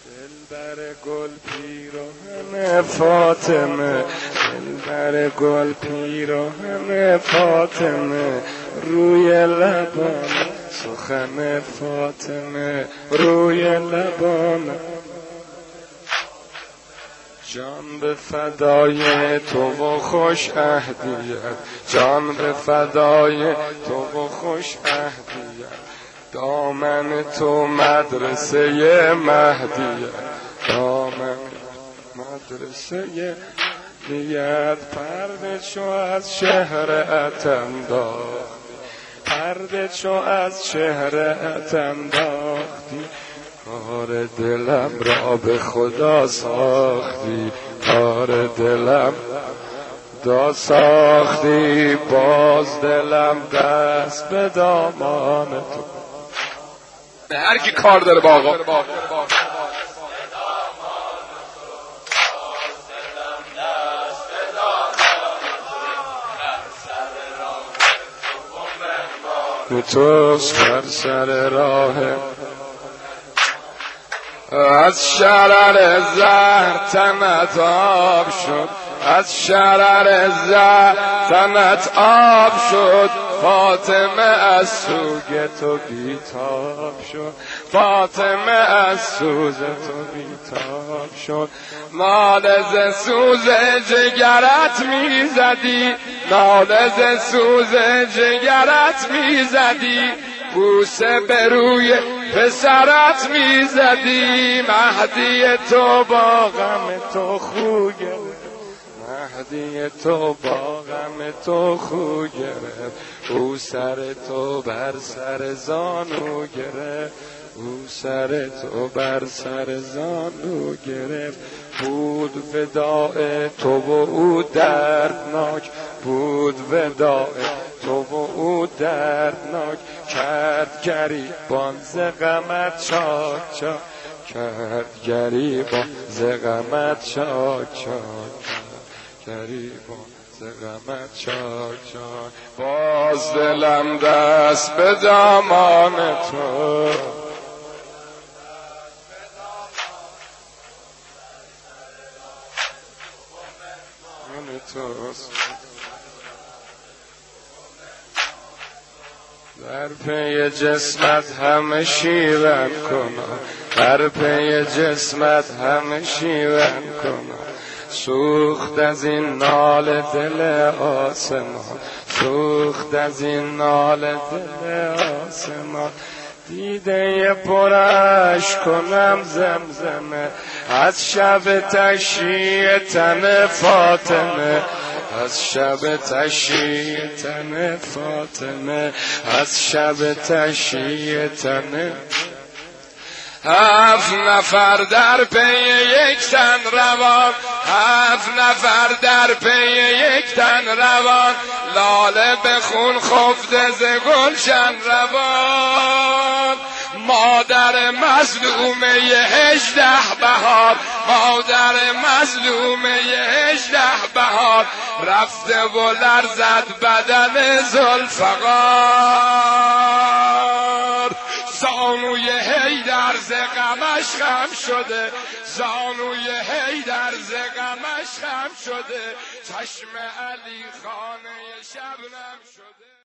دلبر گل پیراهن فاطمه، دلبر گل پیراهن فاطمه، روی لبان سخن فاطمه، روی لبان. جان به فدای تو و خوش عهدیت، جان به فدای تو و خوش عهدیت، دامن تو مدرسه مهدیت، دامن مدرسه دیت. پرده چو از شهرت انداختی، پرده چو از شهرت انداختی، کار دلم را به خدا ساختی، کار دلم دا ساختی. باز دلم دست به دامان تو، هر کی کار داره با آقا توست بر سر راه. از شرر زهر تنت آب شد، از شرر زهر تنت آب شد، فاطمه از سوگ تو بیتاب شد، فاطمه از سوز تو بیتاب شد. ناله ز سوز جگرت میزدی، ناله ز سوز جگرت میزدی، بوسه به روی پسرت میزدی. مهدی تو با غم تو خو گرفت، مهدی تو با غم تو خو گرفت، او سر تو بر سر زانو گرفت، او سر تو بر سر زانو گرفت. بود وداع تو و او دردناک، بود وداع تو و او دردناک، کرد گریبان ز غمت چاک چاک، کرد گریبان ز غمت چاک چاک، گریبان ز غمت چاک چاک. باز دلم دست به دامان تو، در پی جسمت همه شیون کنم، در پی جسمت همه شیون کنم. سوخت از این نال دل آسمان، سوخت از این نال دل آسمان. دیده پرش کنم زمزمه از شب تشییع تن فاطمه، از شب تشییع تن فاطمه، از شب تشییع تن. 7 نفر در پی یک تن روان، 7 نفر در پی یک تن روان، لاله به خون خفته ز گلشن روان. مادر مظلومه 18 بهار، مادر مظلومه 18 بهار، رفته و لرزد بدن ذوالفقار. زانوی حیدر ز غمش خم شده، زانوی حیدر ز غمش خم شده، چشم علی خانه شبنم شده.